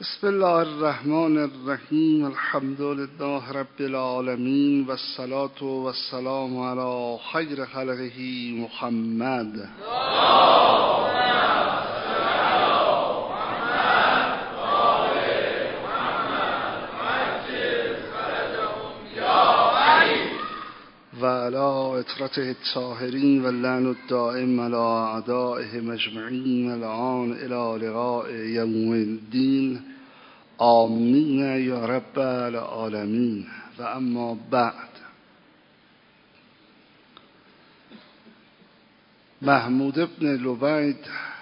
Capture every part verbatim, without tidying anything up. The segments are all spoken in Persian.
بسم الله الرحمن الرحیم. الحمد لله رب العالمین و الصلاة و السلام علی خیر خلقه محمد. و علی اطرته الطاهرین و اللعن الدائم علی اعدائهم اجمعین الان الی لقاء یوم الدین. آمین یا رب العالمین. و اما بعد، محمود ابن لبید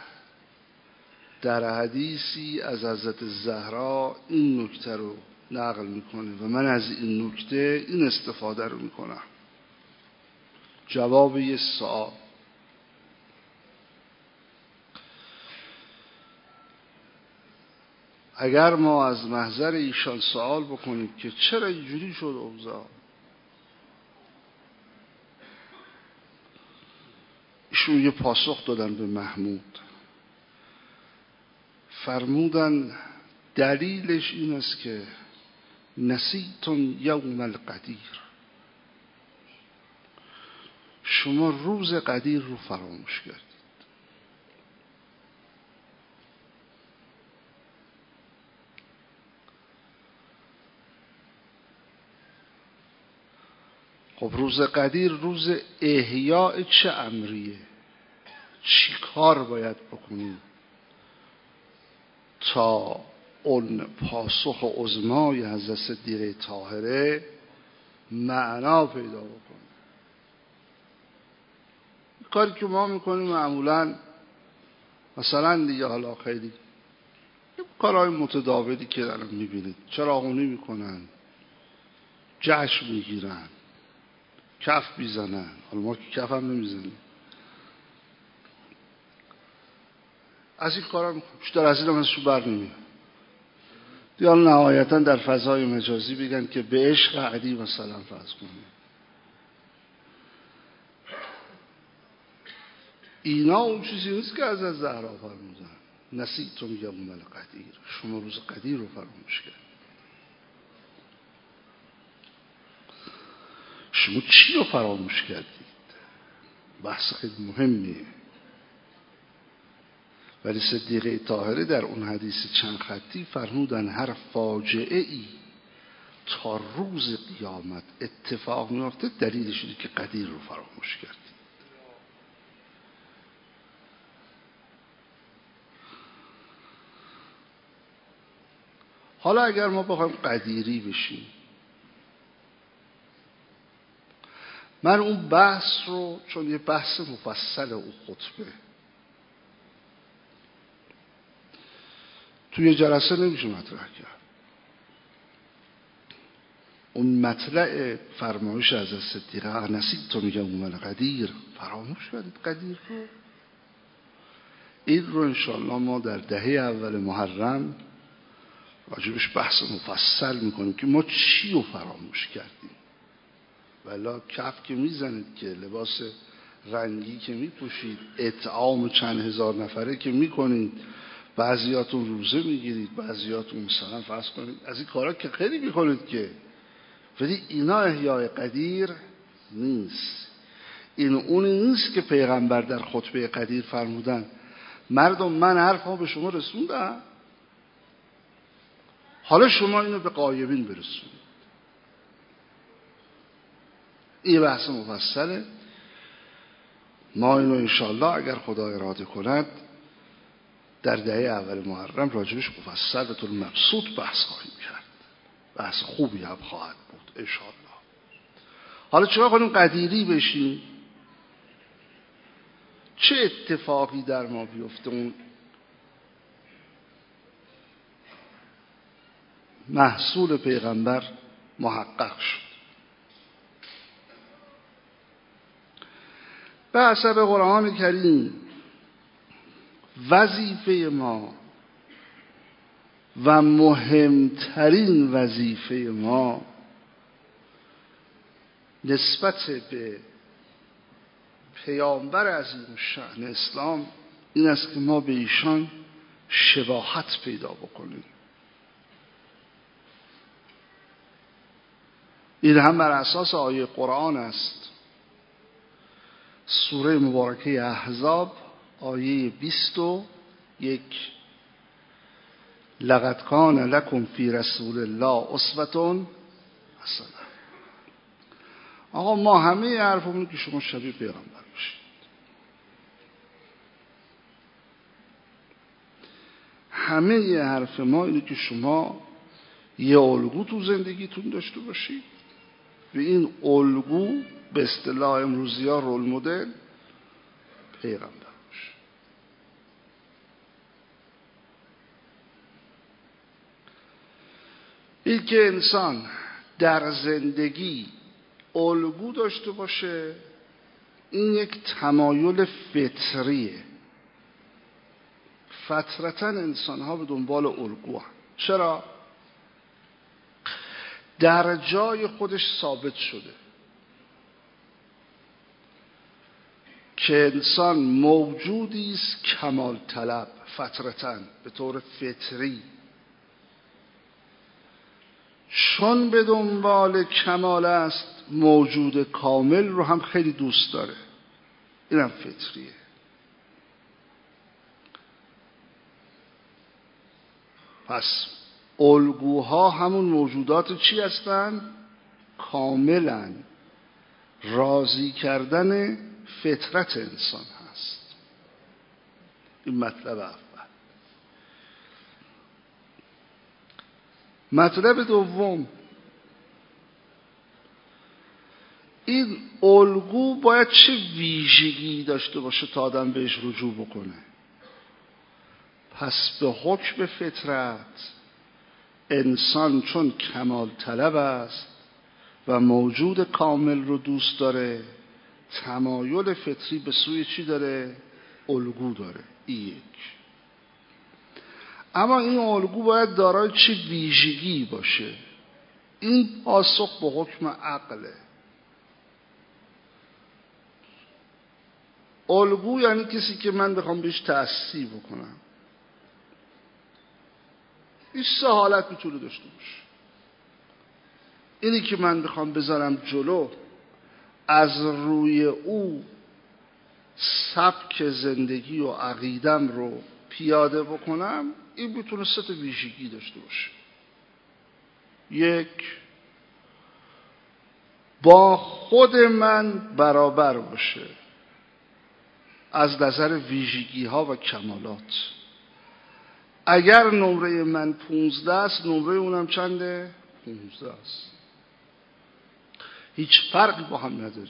در حدیثی از حضرت زهرا این نکته رو نقل میکنه و من از این نکته این استفاده رو میکنم. جواب یه سوال: اگر ما از محضر ایشان سوال بکنیم که چرا اینجوری شد اوضاع، ایشون یه پاسخ دادن به محمود، فرمودن دلیلش این است که نسیتم یوم القدیر، شما روز قدیر رو فراموش کردید. خب روز قدیر روز احیاء چه امریه؟ چی کار باید بکنیم تا اون پاسخ عظمای حضرت صدیقه طاهره معنا پیدا بکنه؟ کاری که ما میکنیم معمولا مثلا دیگه، حالا خیلی کارهای متداولی که الان میبینید، چراغونی میکنن، جشن میگیرن، کف میزنن. حالا ما که کف هم نمیزنیم، از این کارا بیشتر از این هم ازشون بر نمیاد. یا نهایتا در فضای مجازی بگن که به عشق علی مثلا فرض کنیم. اینا اون چیزی نیست که از از زهرا فرمودن نسیتم یوم القدیر، شما روز قدیر رو فراموش کردید. شما چی رو فراموش کردید؟ بحث خیلی مهمیه. ولی صدیقه طاهره در اون حدیث چند خطی فرمودن هر فاجعه ای تا روز قیامت اتفاق میفته دلیلش اینه که قدیر رو فراموش کردید. حالا اگر ما بخوایم قدیری بشیم، من اون بحث رو، چون یه بحث مفصل اون خطبه توی جلسه نمیشه مطرح کرد، اون مطلع فرمایش از صدیقه نسیتم یوم القدیر، فراموش کردید قدیر رو. این رو انشاءالله ما در دهه اول محرم راجبش بحث مفصل میکنیم که ما چی رو فراموش کردیم. ولی کف که میزنید که لباس رنگی که میپوشید، اطعام چند هزار نفره که میکنید، بعضیاتون روزه میگیرید، بعضیاتون مثلا فرض کنید از این کارا که خیلی میکنید که، ولی اینا احیاء قدیر نیست. این اونی نیست که پیغمبر در خطبه قدیر فرمودن مردم من حرفا به شما رسوندم، حالا شما اینو به غایبین برسونید. این بحث مفصله. ما اینو انشاءالله اگر خدا اراده کند در دهه اول محرم راجبش مفصل به طور مبسوط بحث خواهیم کرد. بحث خوبی هم خواهد بود انشاءالله. حالا چرا کنیم قدیری بشیم؟ چه اتفاقی در ما بیفته اون محصول پیغمبر محقق شد؟ به حسب قرآن کریم وظیفه ما و مهمترین وظیفه ما نسبت به پیامبر عظیم الشأن اسلام این است که ما به ایشان شباهت پیدا بکنیم. این هم بر اساس آیه قرآن است. سوره مبارکه احزاب آیه بیست و یک: لقد کان لکم فی رسول الله اسوة حسنه. آقا ما همه حرفمون که شما شبیه پیغمبر باشید. همه یه حرف ما اینه که شما یه الگو تو زندگیتون داشته باشید و این الگو به اصطلاح امروزی ها رول مدل پیغمبر باشه. این که انسان در زندگی الگو داشته باشه این یک تمایل فطریه. فطرتاً انسان ها به دنبال الگو هست. چرا؟ در جای خودش ثابت شده که انسان موجودی است کمال طلب، فطرتاً به طور فطری، چون به دنبال کمال است موجود کامل رو هم خیلی دوست داره. اینم فطریه. پس الگوها همون موجودات چی هستن؟ کاملا راضی کردن فطرت انسان هست. این مطلب اول. مطلب دوم، این الگو باید چه ویژگی داشته باشه تا آدم بهش رجوع بکنه؟ پس به حکم فطرت انسان چون کمال طلب است و موجود کامل رو دوست داره، تمایل فطری به سوی چی داره؟ الگو داره. این یک. اما این الگو باید دارای چه ویژگی باشه؟ این پاسخ به حکم عقله. الگو یعنی کسی که من بخوام بهش تأسی بکنم. این سه حالت میتونه داشته باشه. اینی که من بخوام بذارم جلو، از روی او سبک زندگی و عقیدم رو پیاده بکنم، این میتونه سه تا ویژگی داشته باشه. یک، با خود من برابر باشه از نظر ویژگی ها و کمالات. اگر نمره من پونزده است، نمره اونم چنده؟ پونزده است. هیچ فرقی با هم نداری.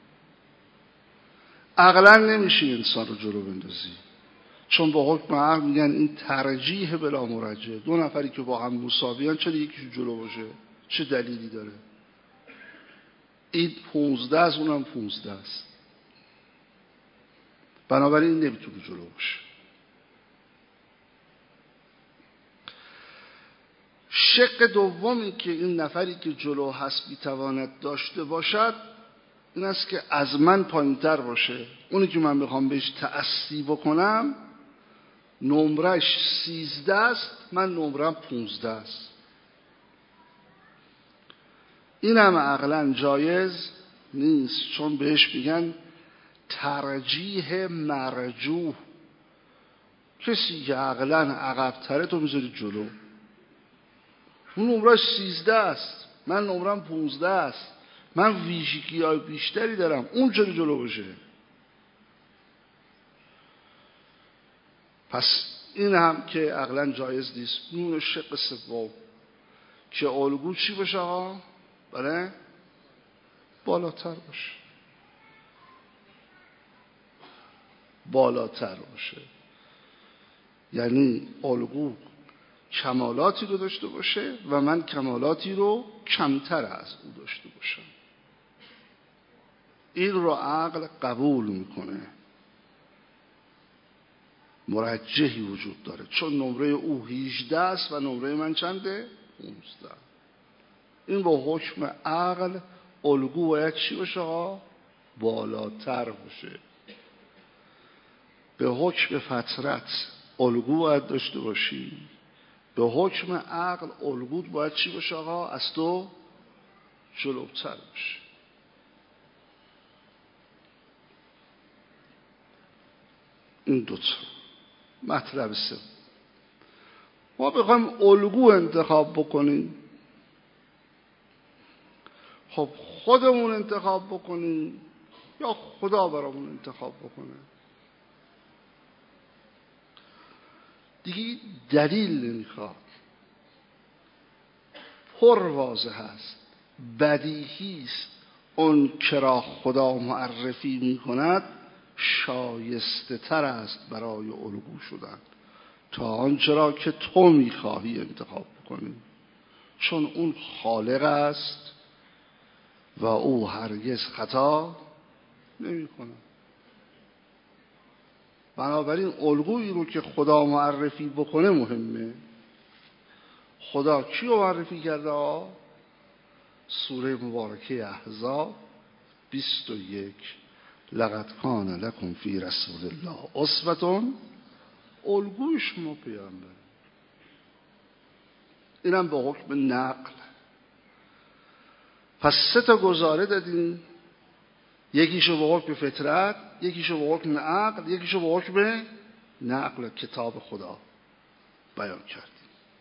عقلا نمیشه انسان رو جلو بندازی، چون با حکم عقل میگن این ترجیح بلا مرجح. دو نفری که با هم مساویان چرا یکیشون جلو باشه؟ چه دلیلی داره؟ این پونزده است، اونم پونزده است، بنابراین نمیتونه جلو باشه. شق دومی که این نفری که جلو هست میتواند داشته باشد این است که از من پایین‌تر باشه. اونی که من میخوام بهش تأسی بکنم نمرش سیزده است، من نمرم پونزده است. این هم عقلاً جایز نیست، چون بهش میگن ترجیح مرجوح. کسی که عقلاً عقب‌تره تو میذاری جلو. اون نمرش سیزده است، من نمرم پونزده است، من ویژگی های بیشتری دارم، اون چرا جلو باشه؟ پس این هم که عقلاً جایز نیست. نون شق سوم که الگو چی باشه ها؟ بله؟ بالاتر باشه. بالاتر باشه یعنی الگو کمالاتی رو داشته باشه و من کمالاتی رو کمتر از او داشته باشم. این رو عقل قبول میکنه. مرجحی وجود داره، چون نمره او هجده است و نمره من چنده؟ پانزده. این با حکم عقل الگو باید چی باشه ها؟ بالاتر باشه. به حکم فطرت الگو باید داشته باشی، به حکم عقل الگوت باید چی باشه آقا؟ از تو جلوتر باشه. این دوتا مطلب سه. ما بخوایم الگو انتخاب بکنیم، خب خودمون انتخاب بکنیم یا خدا برامون انتخاب بکنه؟ دیگه دلیل نمیخواد، پر واضح هست، بدیهی است. اون که را خدا معرفی میکند شایسته تر است برای الگو شدن تا آنچه را که تو میخواهی انتخاب بکنی، چون اون خالق است و او هرگز خطا نمیکنه. بنابراین الگویی رو که خدا معرفی بکنه مهمه. خدا کی رو معرفی کرده؟ سوره مبارکه احزاب بیست و یک، لقد کان لکم فی رسول الله اسوة، الگوی شما پیامبر. اینم به حکم نقل. پس سه تا گزاره دادیم، یکیشو به حکم فطرت، یکیشو به حکم عقل، یکیشو به حکم نقل کتاب خدا بیان کردیم.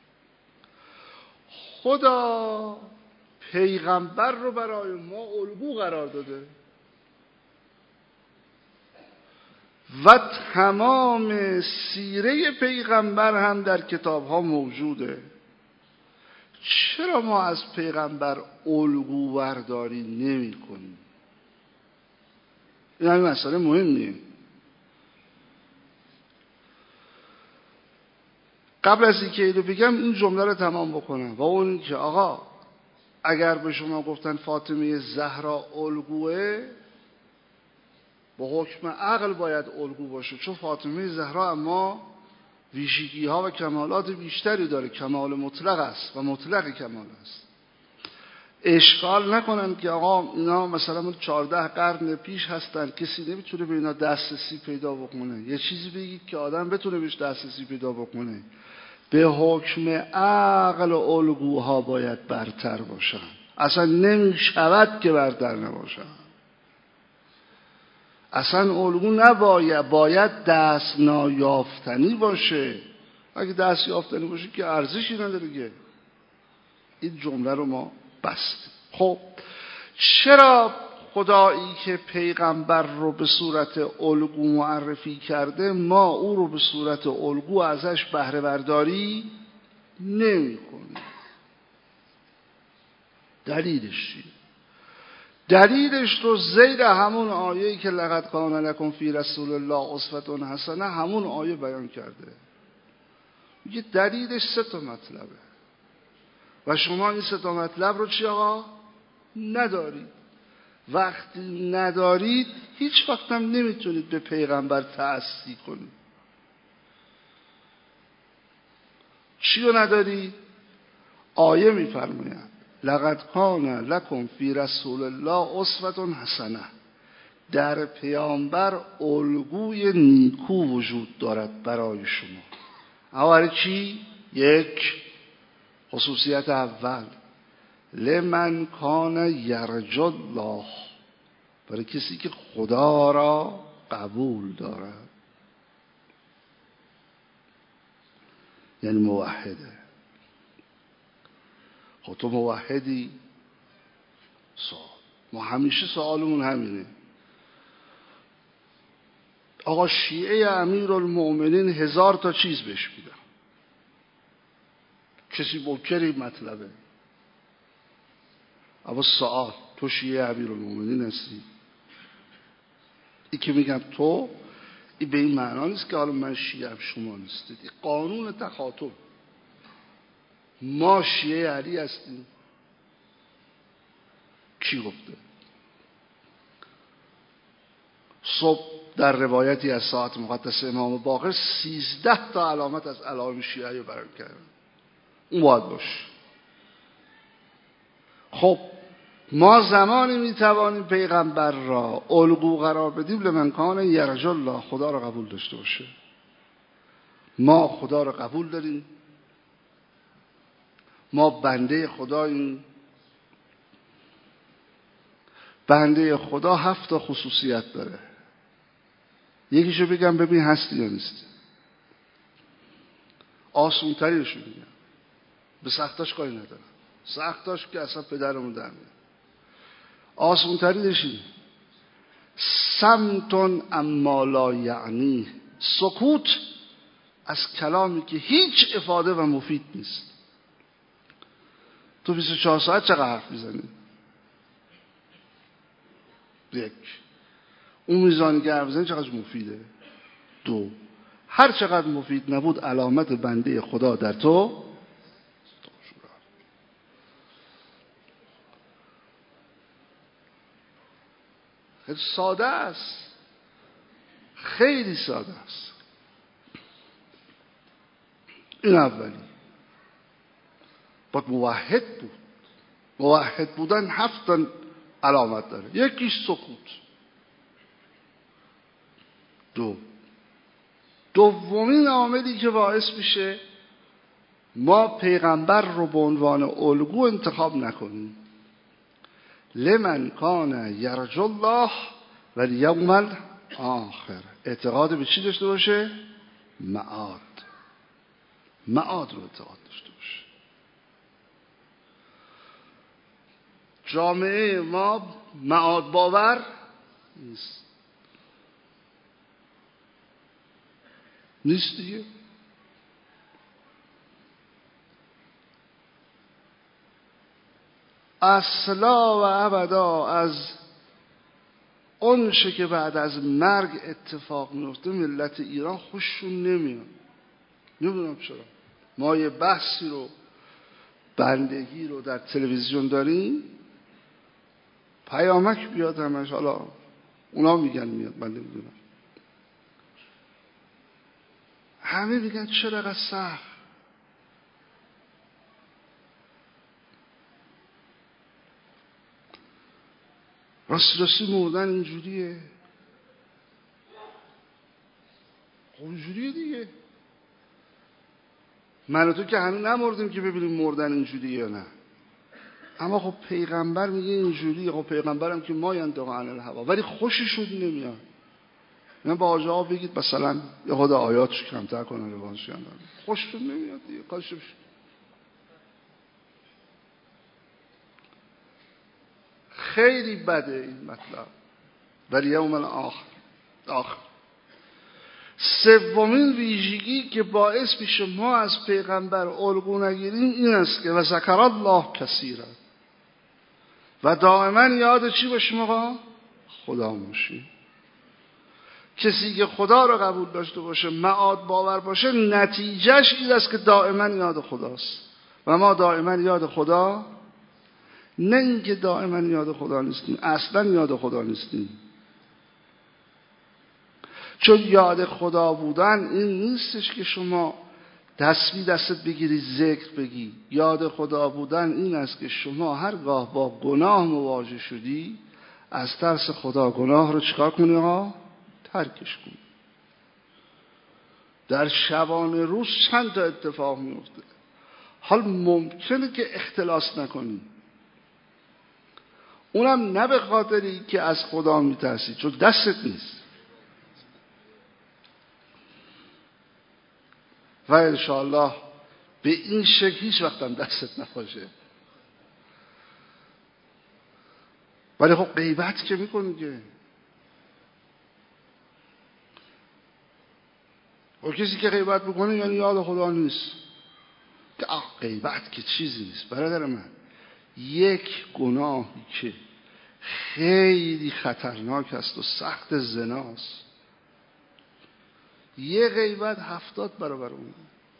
خدا پیغمبر رو برای ما الگو قرار داده و تمام سیره پیغمبر هم در کتاب ها موجوده. چرا ما از پیغمبر الگو برداری نمی کنیم؟ این همین مسئله مهمه. قبل از اینکه اینو بگم این جمله رو تمام بکنم و اون این که آقا اگر به شما گفتن فاطمه زهرا الگوه، به حکم عقل باید الگو باشه، چون فاطمه زهرا اما ویژگی ها و کمالات بیشتری داره، کمال مطلق است و مطلق کمال است. اشکال نکنن که آقا اینا مثلا چهارده قرن پیش هستن، کسی نمیتونه به اینا دسترسی پیدا بکنه. یه چیزی بگید که آدم بتونه بهش دسترسی پیدا بکنه. به حکم عقل و الگوها باید برتر باشن، اصلا نمیشود که برتر نباشن. اصلا الگو نباید، باید دست نایافتنی باشه. اگه دست یافتنی باشه که ارزشی نداره که. این جمله رو ما بستیم. خب چرا خدایی که پیغمبر رو به صورت الگو معرفی کرده ما او رو به صورت الگو ازش بهره برداری نمی کنیم؟ دلیلش چیه؟ دلیلش رو زیر همون آیه‌ای که لقد کان لکم فی رسول الله اسوة حسنه همون آیه بیان کرده. میگه دلیلش سه تا مطلبه و شما این سه تا مطلب رو چی آقا؟ ندارید. وقتی ندارید هیچ وقت هم نمیتونید به پیغمبر تأسی کنید. چی رو ندارید؟ آیه میفرماید لقد کان لکم فی رسول الله اسوة حسنه، در پیامبر الگوی نیکو وجود دارد برای شما. اول چی؟ یک، خصوصیت اول، لمن کان یرجو الله، برای کسی که خدا را قبول دارد، یعنی موحده. خب تو موحدی؟ سوال. ما همیشه سوالمون همینه. آقا شیعه امیرالمؤمنین هزار تا چیز بهش میدن، کسی منکری مطلبه. اما سوال، تو شیعه امیرالمؤمنین هستی؟ این که میگم تو، این به این معنا نیست که حالا من شیعه هم شما نیستید. این قانون تخاطب. ما شیعه علی هستیم. کی گفته؟ صبح در روایتی از ساعت مقدس امام باقر سیزده تا علامت از علائم شیعه رو بیان کردن. اون باید باشه. خب ما زمانی میتوانیم پیغمبر را الگو قرار بدیم لمن کان یرجو الله، خدا را قبول داشته باشه. ما خدا را قبول داریم، ما بنده خداییم، بنده خدا هفت تا خصوصیت داره. یکیشو بگم ببین هستی یا نیست. آسون تریشو میگم، به سختاش کاری ندارم، سختاش که اصلا پدرمون در میاد. آسون تریش اینه: سمتون اما لا یعنی، سکوت از کلامی که هیچ افاده و مفید نیست. تو بیست و چهار ساعت چقدر حرف میزنی؟ یک. اون میزانی که حرف میزنی چقدر مفیده؟ دو. هر چقدر مفید نبود علامت بنده خدا در تو. خیلی ساده است، خیلی ساده است. این اولی. باید موحد بود. موحد بودن هفت تا علامت داره. یکیش سکوت. دو دومین عاملی که باعث میشه ما پیغمبر رو به عنوان الگو انتخاب نکنیم: لمن کان یرجو الله و الیوم الاخر. اعتقاد به چی داشته باشه؟ معاد. معاد رو اعتقاد داشته باشه. جامعه ما معاد باور نیست. نیست دیگه. اصلا و ابدا از اون چه که بعد از مرگ اتفاق میفته ملت ایران خوششون نمیاد. نمیدونم چرا. ما یه بحثی رو، بندگی رو در تلویزیون داریم، پیامک بیاد همش، حالا اونا میگن میاد، من نمیدونم، همه میگن چرا قد سخت. راستی راستی مردن اینجوریه. خب اینجوریه دیگه. من و تو که هنوز نمردیم که ببینیم مردن اینجوریه یا نه. اما خب پیغمبر میگه اینجوریه. خب پیغمبرم که ما ینطق عن الهوا، ولی خوششون نمیاد. من با آجا بگید مثلا یه خود آیاتش کمتر کنن، روانش کمتر، خوششون نمیاد دیگه. کارش بشه. خیلی بده این مطلب. ولی یوم الاخر. آخر. سومین ویژگی که باعث میشه ما از پیغمبر الگو نگیریم این است که و ذکر الله کثیرا، و دائما یاد چی باشیم آقا؟ خدا باشیم. کسی که خدا رو قبول داشته باشه، معاد باور باشه، نتیجهش این است که دائما یاد خداست. و ما دائما یاد خدا، نه اینکه دائما یاد خدا نیستیم، اصلا یاد خدا نیستیم. چون یاد خدا بودن این نیستش که شما تسبیح دستت بگیری ذکر بگی. یاد خدا بودن این است که شما هرگاه با گناه مواجه شدی از ترس خدا گناه رو چیکار کنی ها؟ ترکش کنی. در شبانه روز چند تا اتفاق میفته. حال ممکنه که اختلاس نکنی، اونم نه به خاطری که از خدا میترسی، چون دستت نیست. و انشاءالله به این شکل هیچ وقت هم دستت نباشه. ولی خب غیبت که میکنی که و کسی که غیبت میکنه یعنی یاد خدا نیست. که آه غیبت که چیزی نیست. برادر من، یک گناهی که خیلی خطرناک است و سخت زناست، یه غیبت هفتاد برابر اون.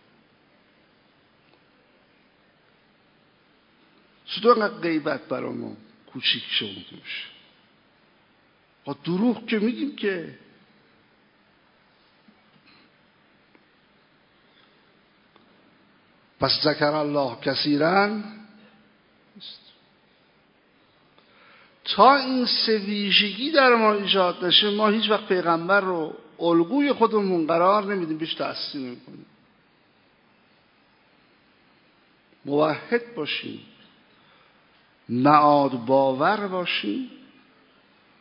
چطور انقدر غیبت برای ما کوچیک شده میشه؟ با دروغ که میگیم که پس ذکر الله کثیرا. تا این سه ویژگی در ما ایجاد نشه ما هیچ وقت پیغمبر رو الگوی خودمون قرار نمیدیم، بیش تأسیس نمی‌کنیم. موحد باشیم، معاد باور باشیم،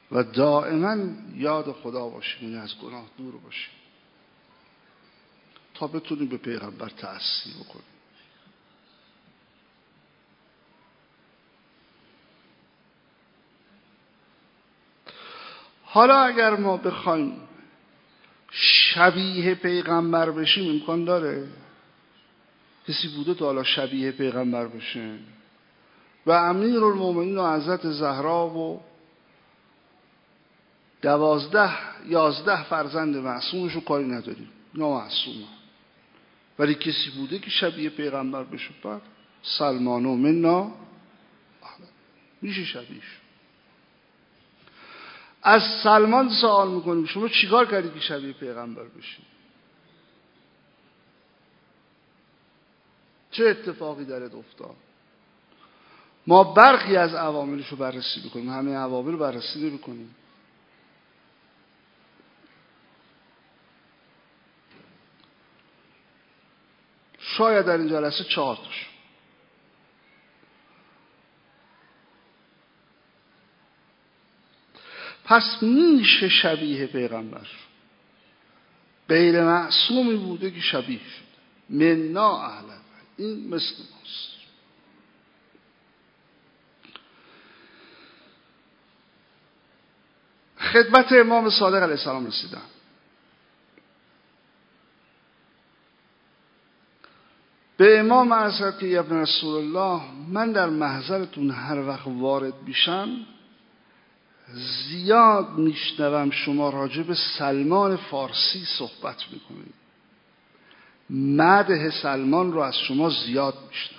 و دائما یاد خدا باشیم، یعنی از گناه دور باشیم تا بتونیم به پیغمبر تأسی بکنیم. حالا اگر ما بخوایم شبیه پیغمبر بشیم امکان داره؟ کسی بوده تا حالا شبیه پیغمبر بشه؟ و امیرالمومنین و حضرت زهرا و دوازده یازده فرزند معصومشو کاری نداریم، اینا معصومه. ولی کسی بوده که شبیه پیغمبر بشه؟ بعد سلمان و منا میشه شبیهش. از سلمان سوال میکنیم شما چیکار کردی که شبیه پیغمبر بشی؟ چه اتفاقی درت افتاد؟ ما برخی از عواملش رو بررسی بکنیم، همه عوامل رو بررسی نمی‌کنیم. شاید در این جلسه چهار تاش. پس میشه شبیه پیغمبر. غیر معصومی بوده که شبیه شد. منا اهلا، این مثل ماست. خدمت امام صادق علیه السلام رسیدم. به امام عرض کرد که ابن رسول الله، من در محضرتون هر وقت وارد میشم زیاد میشنوم شما راجع به سلمان فارسی صحبت میکنید، مدح سلمان رو از شما زیاد میشنوم.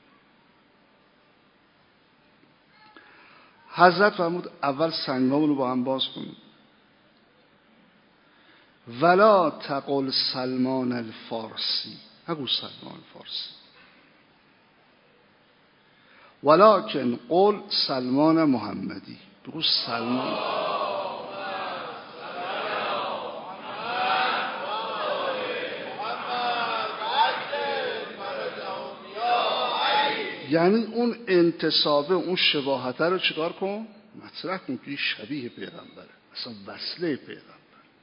حضرت فرمود اول سنگامون رو با هم باز کنید. ولا تقل سلمان الفارسی، نگو سلمان فارسی، ولکن قل سلمان محمدی، بگو سلمان. یعنی اون انتصابه، اون شباهته رو چیکار کن؟ مطرح کن که شبیه پیغمبره، اصلا وصله پیغمبر.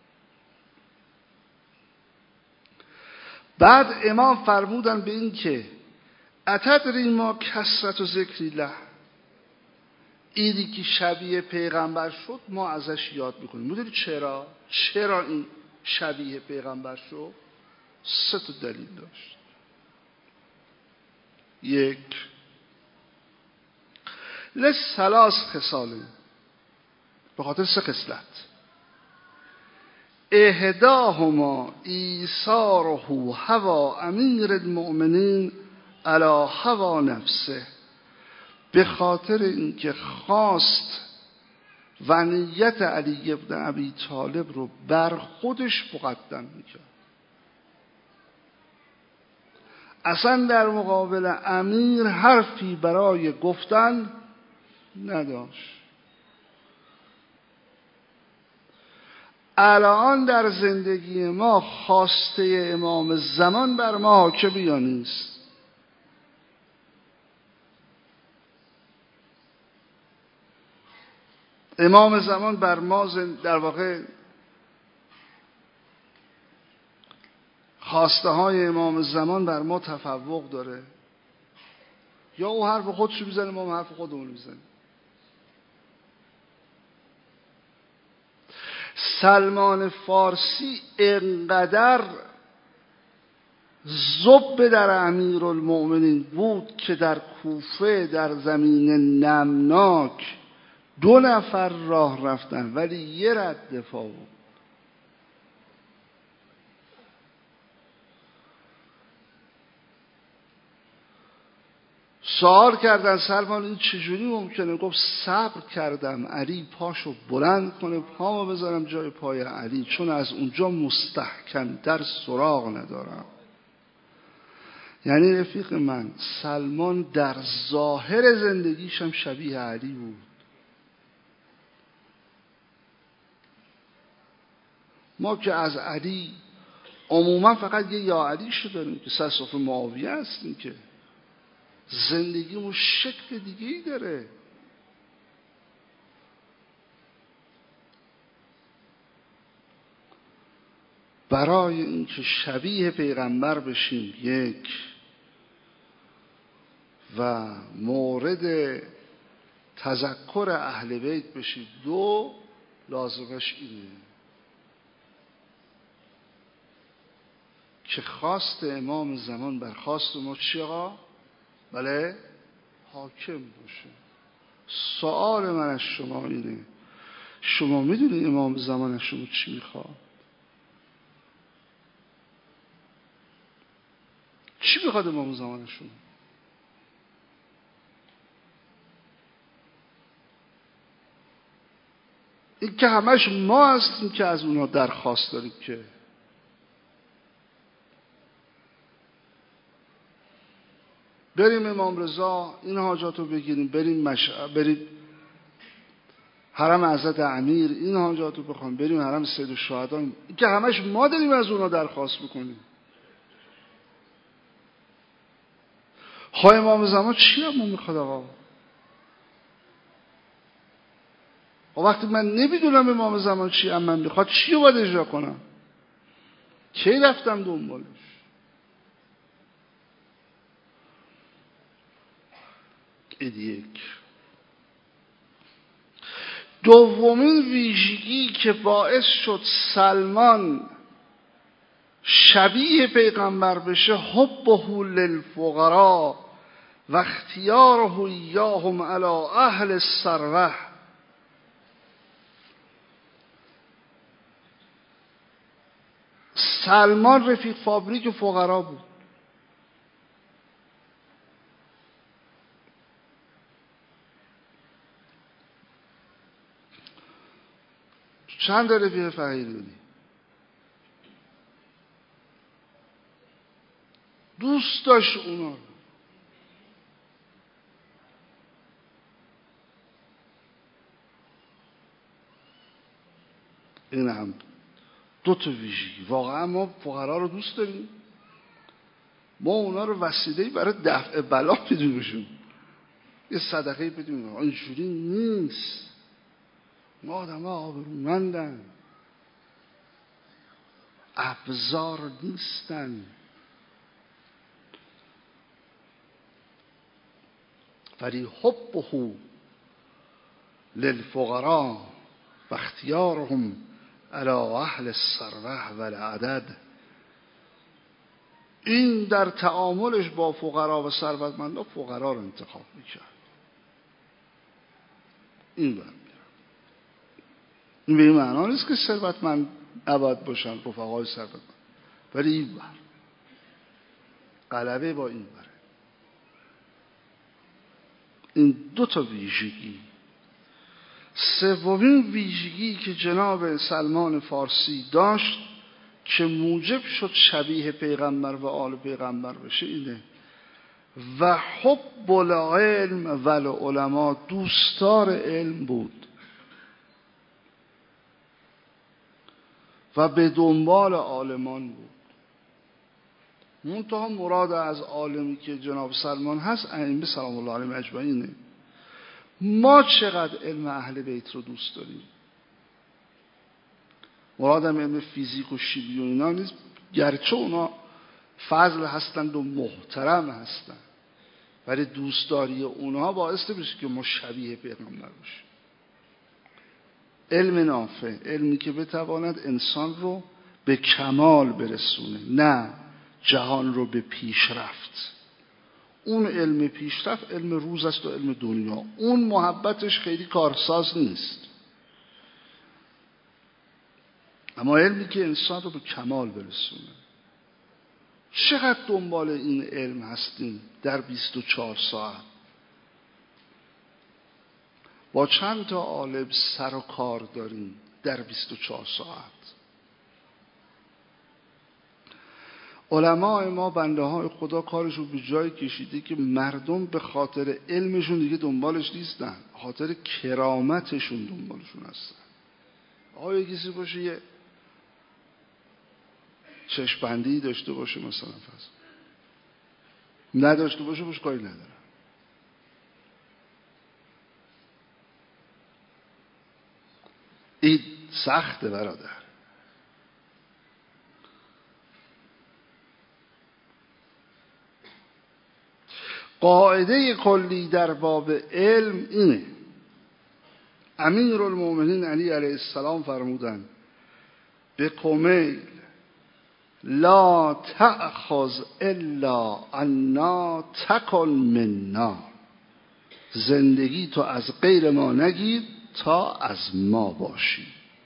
بعد امام فرمودن به این که اتدری ما کثرت و ذکری له، ایدی که شبیه پیغمبر شد ما ازش یاد میکنیم. میدونی چرا؟ چرا این شبیه پیغمبر شد؟ سه تا دلیل داشت. یک، لثلاث خصال، به خاطر سه خصلت. احداهما ایثاره هوا امیر المؤمنین علی هوا نفسه، به خاطر اینکه خواست و نیت علی ابن ابی طالب رو بر خودش مقدم میکرد، اصلا در مقابل امیر حرفی برای گفتن نداشت. الان در زندگی ما خواسته امام زمان بر ما حاکم یا نیست؟ امام زمان بر ما در واقع خواسته های امام زمان بر ما تفوق داره، یا او حرف خودشو میزنه ما حرف خودمون میزنیم؟ سلمان فارسی انقدر زب در امیرالمؤمنین بود که در کوفه در زمین نمناک دو نفر راه رفتن ولی یه رد دفاع بود. سوال کردن سلمان این چجوری ممکنه؟ گفت صبر کردم علی پاشو بلند کنه پامو بذارم جای پای علی، چون از اونجا مستحکم در سراغ ندارم. یعنی رفیق من سلمان در ظاهر زندگیشم شبیه علی بود. ما که از علی عموما فقط یه یا علی شو داریم که سر صفحه معاویه هستیم، که زندگیمون شکل دیگه‌ای داره. برای اینکه شبیه پیغمبر بشیم یک، و مورد تذکر اهل بیت بشیم دو، لازمش اینه که خواست امام زمان بر خواست ما چی آقا؟ بله حاکم باشه. سوال من از شما اینه، شما میدونید امام زمان از شما چی میخواد؟ چی میخواد امام زمان از شما؟ این که همش ما هستیم که از اونا درخواست داریم که بریم امام رضا این حاجات رو بگیریم، بریم مشعر، بریم حرم حضرت امیر این حاجات رو بخوام، بریم حرم سید الشهدا، این که همش ما داریم از اونا درخواست بکنیم. خواه امام زمان چی هم ما میخواد آقا؟ و وقتی من نمیدونم امام زمان چی هم من میخواد، چی رو باید اجرا کنم؟ کی رفتم دنبالش؟ این یک. دومین ویژگی که باعث شد سلمان شبیه پیغمبر بشه، حبه للفقراء و اختیاره ایاهم علی اهل الثروه. سلمان رفیق فابریک فقرا بود. چند رفیق فقیر بودی؟ دوست داشت اونا. این هم دو تا ویژگی. واقعا ما فقرا رو دوست داریم، ما اونا رو وسیله‌ای برای دفع بلا میدونیمشون، یه صدقه بدیم. اینجوری نیست. ما آدم ها آبرومندن، ابزار نیستن. ولی حبه للفقراء و اختیارهم علی اهل الثروه و العدد، این در تعاملش با فقرا و ثروتمندا فقرا رو انتخاب میکرد. این برمیاد. این به این معنا نیست که ثروتمند نباید باشن رفقای ثروتمند، ولی این بر غلبه با این بره. این دو تا ویژگی. سومین ویژگی که جناب سلمان فارسی داشت که موجب شد شبیه پیغمبر و آل پیغمبر بشه اینه: و حب العلم و العلماء، دوستار علم بود و به دنبال عالمان بود. منتها مراد از عالمی که جناب سلمان هست ائمه سلام الله علیهم اجمعینه. ما چقدر علم اهل بیت رو دوست داریم؟ مرادم علم فیزیک و شیمی و اینا نیست، گرچه اونا فضل هستند و محترم هستند، ولی دوستداری اونا باعث بشه که ما شبیه پیغمبر باشیم. علم نافع، علمی که بتواند انسان رو به کمال برسونه، نه جهان رو به پیشرفت. اون علم پیشرفت علم روز است و علم دنیا، اون محبتش خیلی کارساز نیست. اما علمی که انسان رو به کمال برسونه، چقدر دنبال این علم هستیم در بیست و چهار ساعت؟ با چند تا عالم سر و کار داریم در بیست و چهار ساعت؟ علماء ما بنده های خدا کارشون به جای کشیده که مردم به خاطر علمشون دیگه دنبالش نیستن، خاطر کرامتشون دنبالشون هستن. آیا کسی باشه یه چشم‌بندی داشته باشه مثلا، فرض نداشته باشه باشه کاری نداره. این سخته برادر. قاعده کلی در باب علم اینه. امیرالمومنین علی علیه السلام فرمودن به قمیل لا تأخذ الا انا تکن منا، زندگی تو از غیر ما نگیر تا از ما باشی.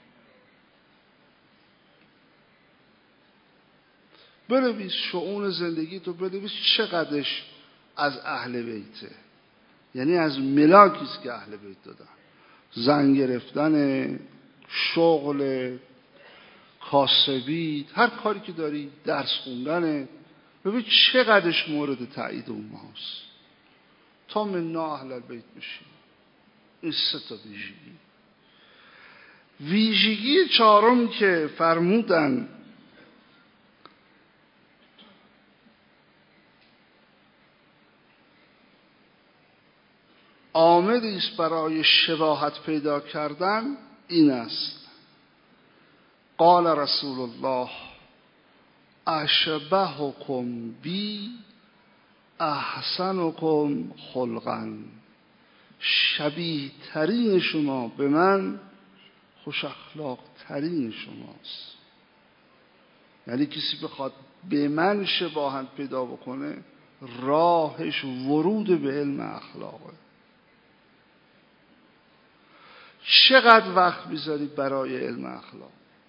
بنویس شؤون زندگی تو، بنویس چقدرش از اهل بیته، یعنی از ملاکیست که اهل بیت دادن، زن گرفتن، شغل، کاسبی، هر کاری که داری، درس خوندن، ببین چقدرش مورد تایید اونهاست تا منا اهل البیت بشی. این سه تا ویژگی. ویژگی چهارم که فرمودن عاملی است برای شباهت پیدا کردن، این است: قال رسول الله اشبهکم بی احسنکم خلقا، شبیه ترین شما به من خوش اخلاق ترین شماست. یعنی کسی بخواد به من شباهت پیدا بکنه، راهش ورود به علم اخلاقه. چقدر وقت میذاری برای علم اخلاق؟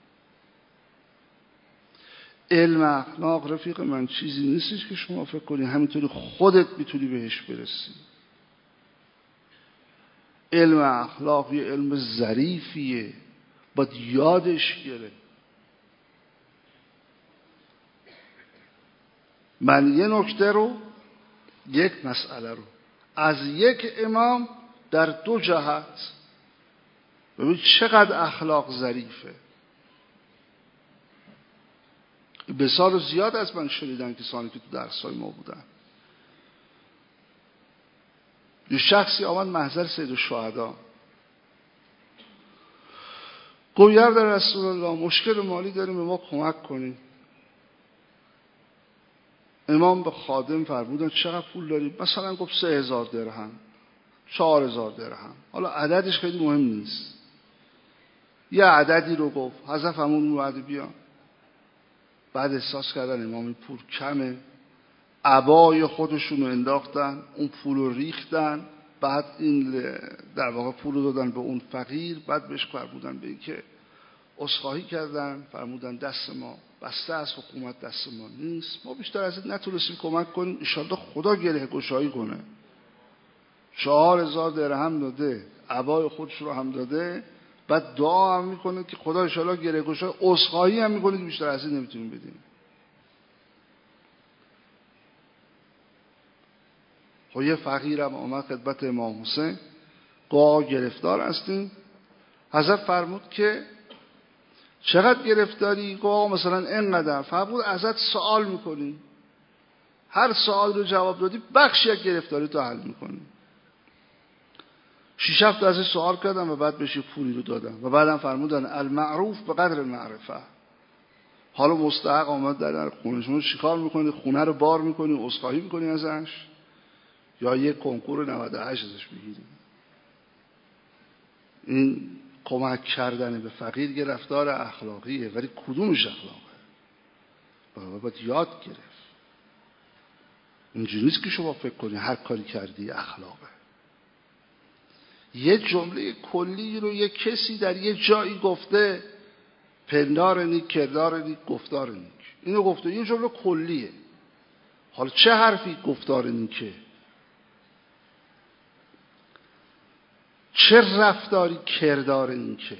علم اخلاق رفیق من چیزی نیستش که شما فکر کنی همینطوری خودت میتونی بهش برسی. علم اخلاق یه علم ظریفیه، باید یادش گرفت. من یه نکته رو، یک مسئله رو از یک امام در دو جهت، ببین چقدر اخلاق ظریفه. بسیار زیاد از من شنیدن کسانی که تو درسای ما بودن. یه شخصی آمد محضر سید الشهدا، گفت یا رسول الله مشکل مالی داریم، به ما کمک کنیم. امام به خادم فرمودن چقدر پول داری؟ مثلا گفت سه هزار درهم، چهار هزار درهم. حالا عددش خیلی مهم نیست، یه عددی رو گفت. حضرت فرمود اون وعده بیا. بعد احساس کردن امام پول کمه، عبای خودشون رو انداختن، اون پول رو ریختن، بعد این در واقع پول رو دادن به اون فقیر. بعد بهش فرمودن به این که عذرخواهی کردن، فرمودن دست ما بسته از حکومت، دست ما نیست، ما بیشتر از این نتونستیم کمک کنیم، انشالله خدا گره گشایی کنه. چهار هزار درهم داده، عبای خودش رو هم داده، بعد دعا هم میکنه که خدا انشالله گره گشایی، عذرخواهی هم میکنه که بیشتر از این نمیتونیم بدیم. خب یه فقیرم آمد خدمت امام حسین، گاه گرفتار هستیم. حضرت فرمود که چقدر گرفتاری؟ گاه مثلا اینقدر. فرمود ازت سوال میکنیم، هر سوال رو جواب دادی بخشی از گرفتاری تو حل میکنیم. شیش هفت از سوال کردم و بعد بهش پولی رو دادم و بعدم فرمودن المعروف به قدر المعرفه. حالا مستحق آمد در خونه شما، چیکار میکنی؟ خونه رو بار میکنی، عذرخواهی میکنی ازش، یا یک کنکور نود و هشت ازش بگیری؟ این کمک کردن به فقیر یه رفتار اخلاقیه، ولی کدومش اخلاقه؟ باید یاد گرفت. اینجوری نیست که شما فکر کنی هر کاری کردی اخلاقه. یه جمله کلی رو یه کسی در یه جایی گفته، پندار نیک، کردار نیک، گفتار نیک، اینو گفته، این جمله کلیه. حالا چه حرفی گفتار نیکه؟ چه رفتاری کردار نیکه؟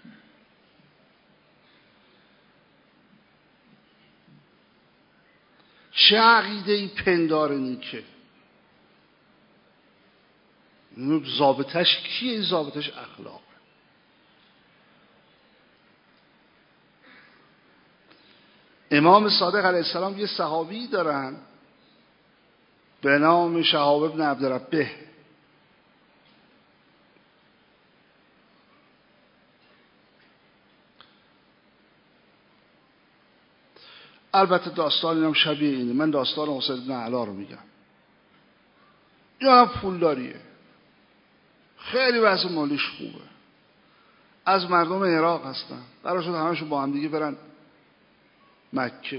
چه عقیده‌ای پندار نیکه؟ اینو ضابطش کیه؟ این ضابطش اخلاق. امام صادق علیه السلام یه صحابی دارن به نام شهاب ابن عبدربه. البته داستان اینم شبیه اینه، من داستان حسین بن علا رو میگم. یا پولداریه، خیلی وضع مالیش خوبه، از مردم عراق هستن، قرار شد همشون با هم دیگه برن مکه.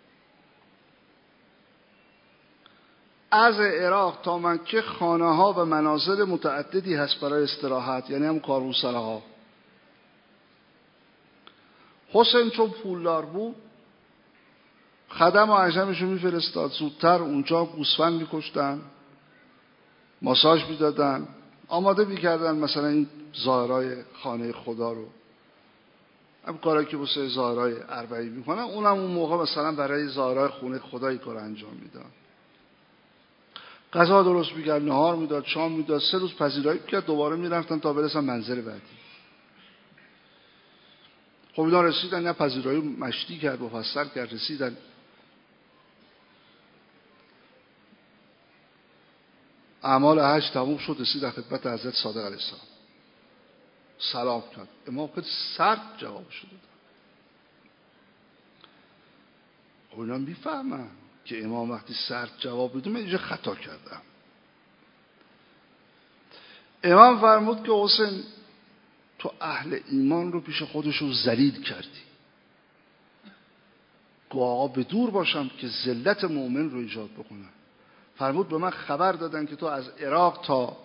از عراق تا مکه خانه ها و منازل متعددی هست برای استراحت، یعنی هم کاروسرا ها. حسین چون پولدار بود خدم و عجمشو میفرستاد زودتر اونجا، گوسفند میکشتن، ماساژ میدادن، آماده میکردن مثلا این زائرای خانه خدا رو، هم کارایی که واسه زائرای اربعین میکنن اونم اون موقع مثلا برای زائرای خونه خدا این کار انجام میدن. غذا درست میکرد، نهار میداد، شام میداد، سه روز پذیرایی میکرد، دوباره میرفتن تا برسن منزل بعدی. خب اینا رسیدن، نه پذیرایی مشتی کرد، مفصل کرد، رسیدن اعمال حج تموم شد، رسیدن خدمت حضرت صادق علیه السلام، سلام کرد. امام خیلی سرد جواب شده. خب اینا میفهمن که امام وقتی سرد جواب بده من اینجا خطا کردم. امام فرمود که حسین تو اهل ایمان رو پیش خودشون ذلیل کردی، گو آقا به دور باشم که ذلت مؤمن رو ایجاد بکنم. فرمود به من خبر دادن که تو از عراق تا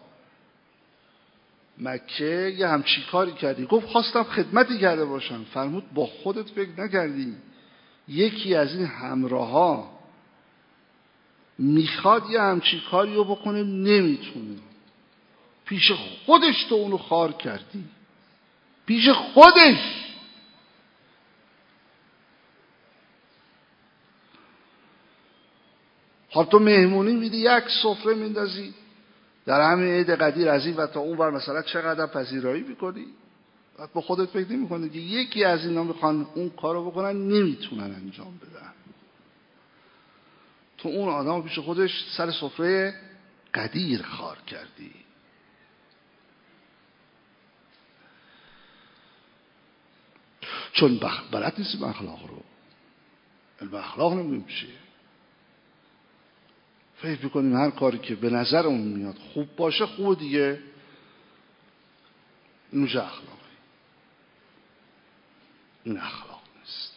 مکه یه همچی کاری کردی. گفت خواستم خدمتی کرده باشم. فرمود با خودت فکر نکردی یکی از این همراه ها میخواد یه همچی کاری رو بکنه نمیتونه، پیش خودش تو اونو خار کردی، پیش خودش. حالا تو مهمونی میدی، یک سفره میندازی در همین عید قدیر از این و تا اون ور مثلا چقدر پذیرایی میکنی، بعد با خودت فکر نمی‌کنی که یکی از اینا میخوان اون کارو بکنن نمیتونن انجام بدن، تو اون آدم پیش خودش سر سفره قدیر خار کردی. چون بخ... بلد نیستیم اخلاق رو، علم اخلاق نمیدونیم چیه، فکر میکنیم هر کاری که به نظرمون میاد خوب باشه خوب دیگه، این میشه اخلاقی. این اخلاق نیست.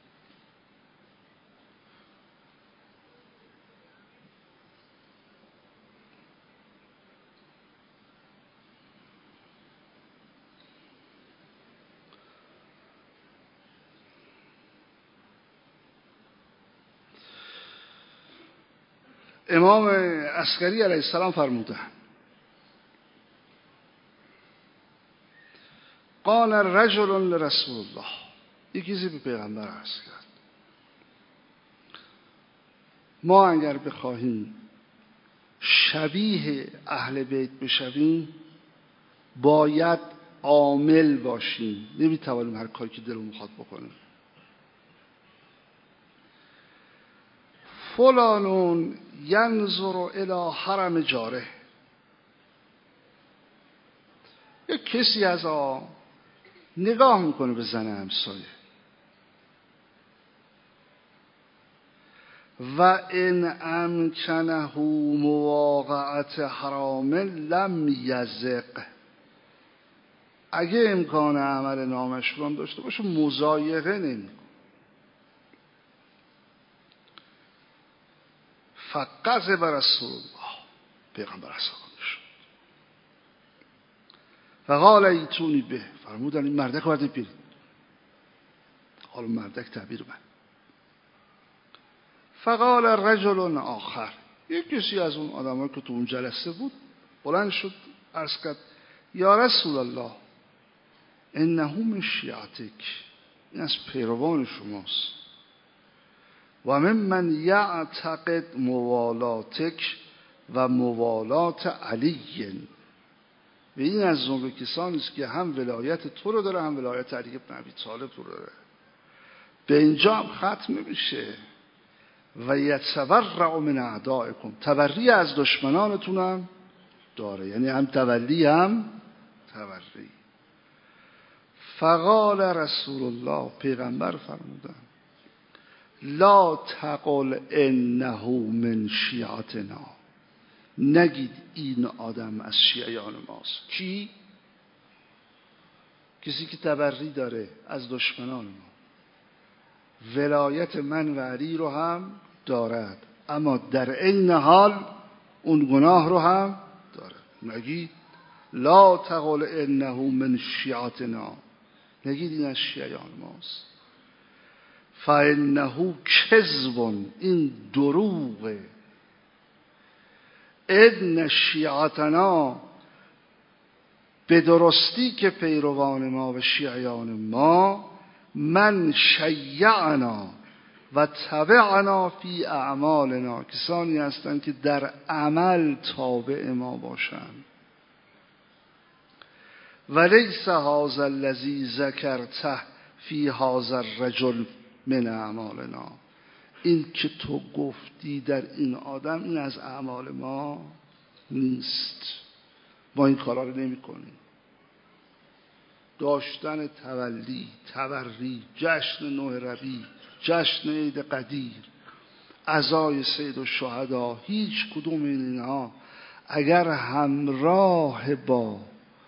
امام عسکری علیه السلام فرمودن قال رجل لرسول الله، یکی به پیغمبر عرض کرد ما اگر بخواهیم شبیه اهل بیت بشویم باید عامل باشیم، نمیتوانیم هر کاری که دلمون میخواد بکنیم. فلانون ینظر الی حرم جاره، یک کسی از آ نگاه میکنه به زن همسایه و ان امکنه مواقعت حرام لم یزق، اگه امکان عمل نامشروع داشته باشه مضایقه نمیکنه. فغضب رسول الله، پیغمبر عصبانی شد. فقال ایتونی به، فرمودن این مردک رو باید بیارید. حالا مردک تعبیر من. فقال رجل آخر، یک کسی از اون آدمایی که تو اون جلسه بود بلند شد عرض کرد یا رسول الله انه من شیعتک، این از پیروان شماست، و من من یعتقد موالاتک و موالات علی، و این از جمله کسانی است که هم ولایت تو رو داره هم ولایت علی بن ابی طالب رو داره. به اینجا هم ختم میشه و یتبرأ من اعدائکم، تبری از دشمنانتون هم داره، یعنی هم تولی هم تبری. فقال رسول الله، پیغمبر فرمودن لا تقل انه من شیعتنا، نگید این آدم از شیعیان ماست. کی؟ کسی که تبری داره از دشمنان ما، ولایت من و علی رو هم دارد، اما در عین حال اون گناه رو هم دارد. نگید لا تقل انه من شیعتنا، نگید این از شیعیان ماست. فانه کذب، این دروغه. ان شیعتنا، به درستی که پیروان ما و شیعیان ما، من شیعنا و تبعنا فی اعمالنا، کسانی هستند که در عمل تابع ما باشند. ولیس هذا الذی ذکرته فی هذا الرجل من اعمالنا، این که تو گفتی در این آدم، این از اعمال ما نیست. ما این کارا رو نمی کنیم. داشتن تولی، تبری، جشن نه ربیع، جشن عید قدیر، عزای سید الشهدا، هیچ کدوم اینها اگر همراه با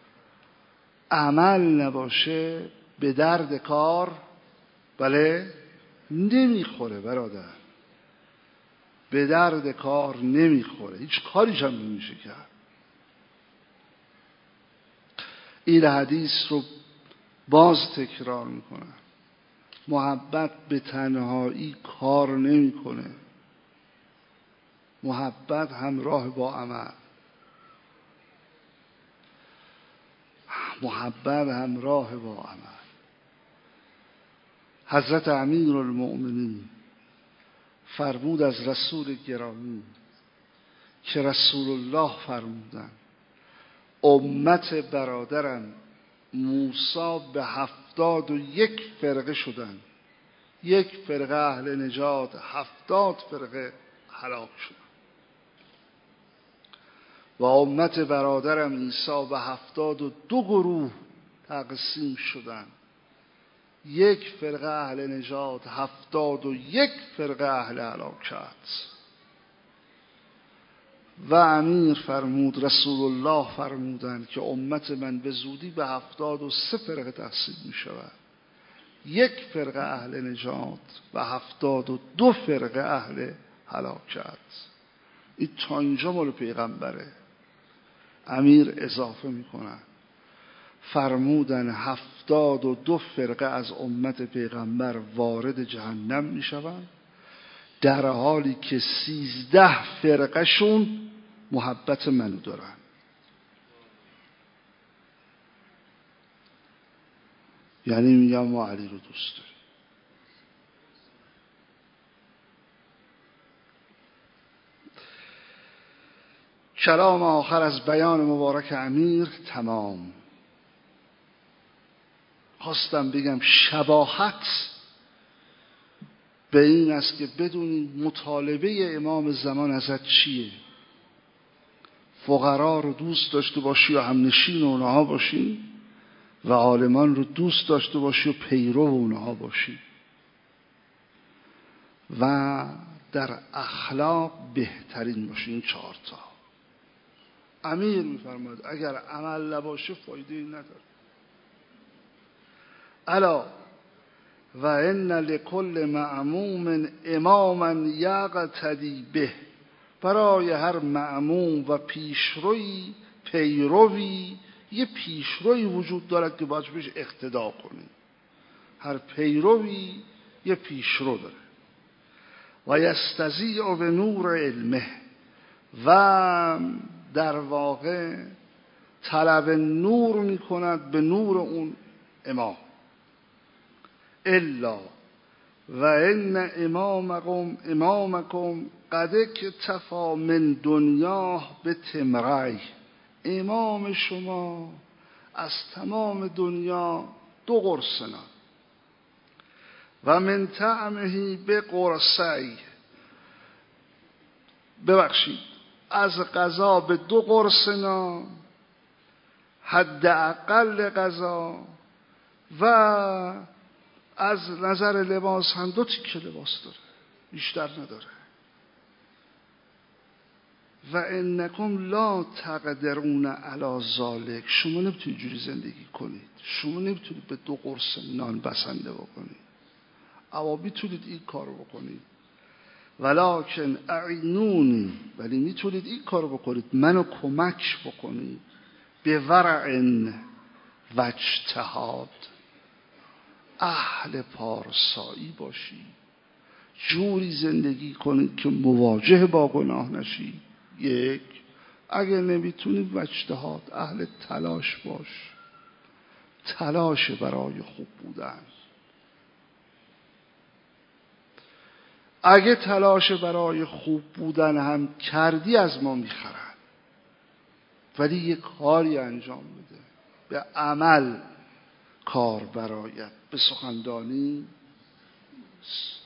عمل نباشه به درد کار بله نمیخوره برادر، به درد کار نمیخوره، هیچ کاریش هم نمیشه کرد. این حدیث رو باز تکرار میکنم، محبت به تنهایی کار نمیکنه، محبت همراه با عمل، محبت همراه با عمل. حضرت امیرالمؤمنین فرمود از رسول گرامی که رسول الله فرمودن امت برادرم موسی به هفتاد و یک فرقه شدن، یک فرقه اهل نجات، هفتاد فرقه هلاک شدن. و امت برادرم عیسی به هفتاد و دو گروه تقسیم شدن، یک فرقه اهل نجات، هفتاد و یک فرقه اهل هلاکت. و امیر فرمود، رسول الله فرمودند که امت من به زودی به هفتاد و سه فرقه تقسیم می شود، یک فرقه اهل نجات و هفتاد و دو فرقه اهل هلاکت. این تا اینجا مال پیغمبره. امیر اضافه می کنند فرمودن هفتاد و دو فرقه از امت پیغمبر وارد جهنم می شوند، در حالی که سیزده فرقه شون محبت منو دارن. یعنی میگم ما علی رو دوست داریم. کلام آخر از بیان مبارک امیر تمام. خواستم بگم شباهت به این است که بدونید مطالبه امام زمان ازت چیه. فقرا رو دوست داشته باشی و همنشین اونها باشی و عالمان رو دوست داشته باشی و پیرو اونها باشی و در اخلاق بهترین باشی. این چهار تا. امیر میفرماد اگر عمل نباشه فایده ای نداره. الا و ان لکل معموم اماما یقتدی به، برای هر معموم و پیشروی پیروی یه پیشروی وجود دارد که باید بهش اقتدا کنی. هر پیروی یه پیشرو داره. و یستضیع به نور علمه، و در واقع طلب نور میکند به نور اون امام. الا و ان امامکم امامکم قد اکتفی من دنیاه به تمرعی، امام شما از تمام دنیا دو قرص نان و من طعمه به قرصی، ببخشید از غذا به دو قرص نان، حد اقل غذا، و از نظر لباس هم دو تیکه لباس داره، بیشتر نداره. و انکم لا تقدرون علی ذلک، شما نمیتونید جوری زندگی کنید، شما نمیتونید به دو قرص نان بسنده بکنید، اما میتونید این کارو بکنید. ولکن اعینونی، ولی میتونید این کارو بکنید، منو کمک بکنید، به ورع و اجتهاد، اهل پارسایی باشید، جوری زندگی کنید که مواجه با گناه نشید. یک، اگر نمیتونید و اجتهاد، اهل تلاش باش، تلاش برای خوب بودن. اگه تلاش برای خوب بودن هم کردی از ما میخرن، ولی یک کاری انجام بده، به عمل کار برایت، به سخندانی است.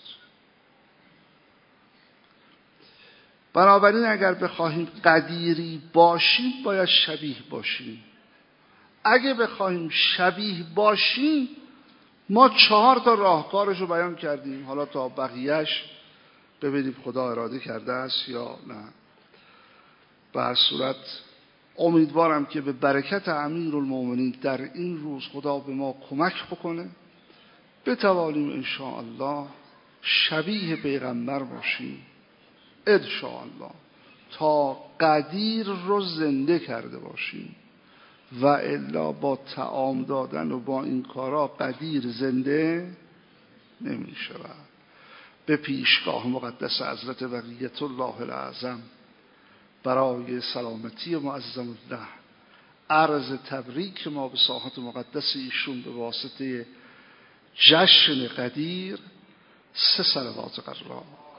بنابراین اگر بخواهیم قدیری باشیم باید شبیه باشیم. اگه بخواهیم شبیه باشیم، ما چهار تا راهکارش رو بیان کردیم، حالا تا بقیهش ببینیم خدا اراده کرده است یا نه. به هر صورت امیدوارم که به برکت امیرالمومنین در این روز خدا به ما کمک بکنه، بتوانیم انشاءالله شبیه پیغمبر باشیم انشاءالله، تا قدیر رو زنده کرده باشیم، و الا با طعام دادن و با این کارا قدیر زنده نمی شود. به پیشگاه مقدس حضرت بقیت الله الاعظم برای سلامتی معظم الله عرض تبریک ما به ساحت مقدس ایشون به واسطه جشن قدیر سه صلوات قرار